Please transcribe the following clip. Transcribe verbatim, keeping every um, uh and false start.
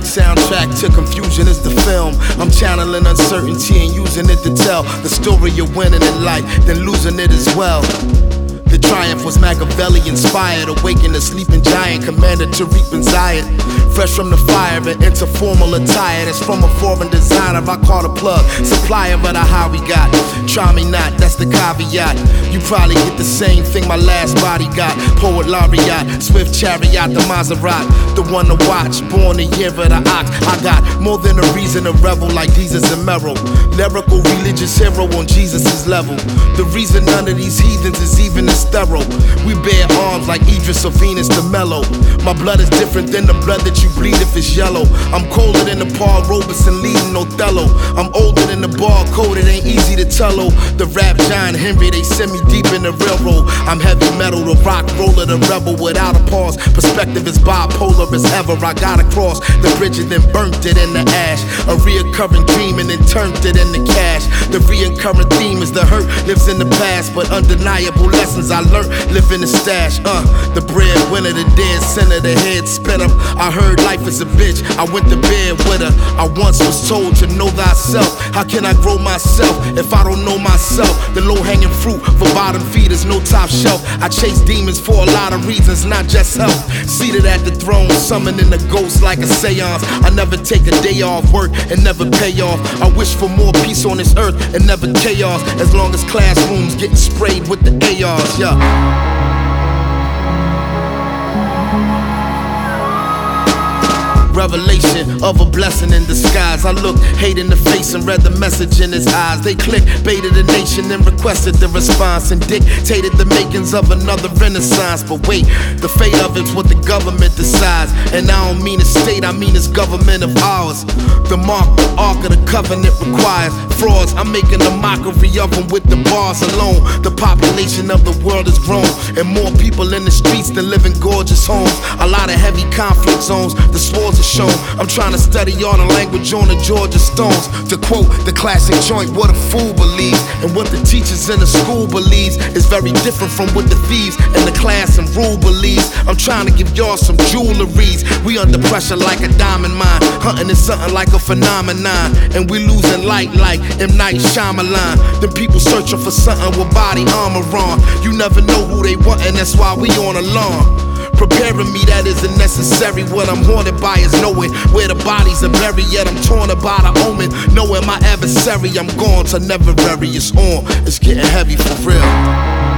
soundtrack to confusion is the film. I'm channeling uncertainty and using it to tell the story of winning in life, then losing it as well. The triumph was Machiavelli inspired, awakened a sleeping giant, commanded to reap in Zion. Fresh from the fire and into formal attire, that's from a foreign designer. I caught a plug, supplier, but I how we got. Try me not, that's the caveat. You probably get the same thing my last body got. Poet laureate, swift chariot, the Maserati, the one to watch. Born the year of the ox. I got more than a reason to revel like Jesus and Merrill. Lyrical religious hero on Jesus' level. The reason none of these heathens is even as thorough. We bear arms like Idris or Venus de Mello. My blood is different than the blood that you bleed if it's yellow. I'm colder than the Paul Robeson leading Othello. I'm older than the barcode, it ain't easy to tell. Oh, the rap John Henry, they send me deep in the railroad. I'm heavy metal, the rock roller, the rebel without a pause. Perspective is bipolar as ever. I got across the bridge and then burnt it in the ash. A reoccurring dream and then turned it into cash. The reoccurring theme is the hurt lives in the past, but undeniable lessons I learned live in the stash. Uh, the breadwinner, the dead center, the head spinner. I heard life is a bitch, I went to bed with her. I once was told to know thyself. How can I grow myself if I don't know myself? The low-hanging fruit for bottom feeders, no top shelf. I chase demons for a lot of reasons, not just health. Seated at the throne, summoning the ghost like a seance. I never take a day off work and never pay off. I wish for more peace on this earth and never chaos. As long as classrooms getting sprayed with the A Rs, yeah. Revelation of a blessing in disguise. I looked hate in the face and read the message in his eyes. They clicked, baited the nation and requested the response and dictated the makings of another renaissance. But wait, the fate of it's what the government decides. And I don't mean a state, I mean it's government of ours. The mark, the ark of the covenant requires frauds. I'm making a mockery of them with the bars alone. The population of the world has grown, and more people in the streets than live in gorgeous homes. A lot of heavy conflict zones, the swords are shown. I'm trying to study all the language on the Georgia Stones. To quote the classic joint, what a fool believes and what the teachers in the school believes is very different from what the thieves in the class and rule believes. I'm trying to give y'all some jewelries. We under pressure like a diamond mine. Hunting is something like a phenomenon, and we losing light like M. Night Shyamalan. Them people searching for something with body armor on. You never know who they want, and that's why we on alarm. Preparing me, that isn't necessary. What I'm haunted by is knowing where the bodies are buried. Yet I'm torn about a omen, knowing my adversary. I'm gone to never bury. It's on, it's getting heavy for real.